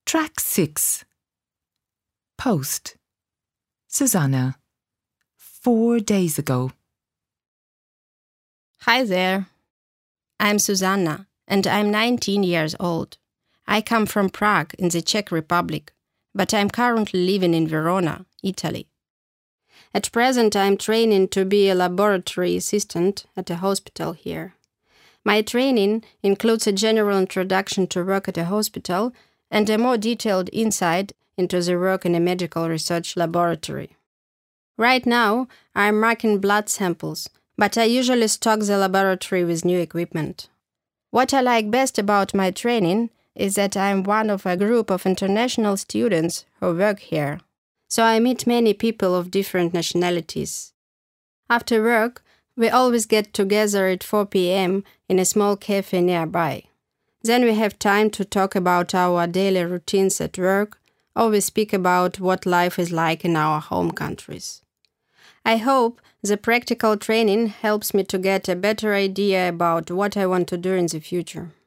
Track 6. Post. Susanna. 4 days ago. Hi there. I'm Susanna, and I'm 19 years old. I come from Prague in the Czech Republic, but I'm currently living in Verona, Italy. At present, I'm training to be a laboratory assistant at a hospital here. My training includes a general introduction to work at a hospital and a more detailed insight into the work in a medical research laboratory. Right now, I'm marking blood samples, but I usually stock the laboratory with new equipment. What I like best about my training is that I'm one of a group of international students who work here, so I meet many people of different nationalities. After work, we always get together at 4 p.m. in a small cafe nearby. Then we have time to talk about our daily routines at work, or we speak about what life is like in our home countries. I hope the practical training helps me to get a better idea about what I want to do in the future.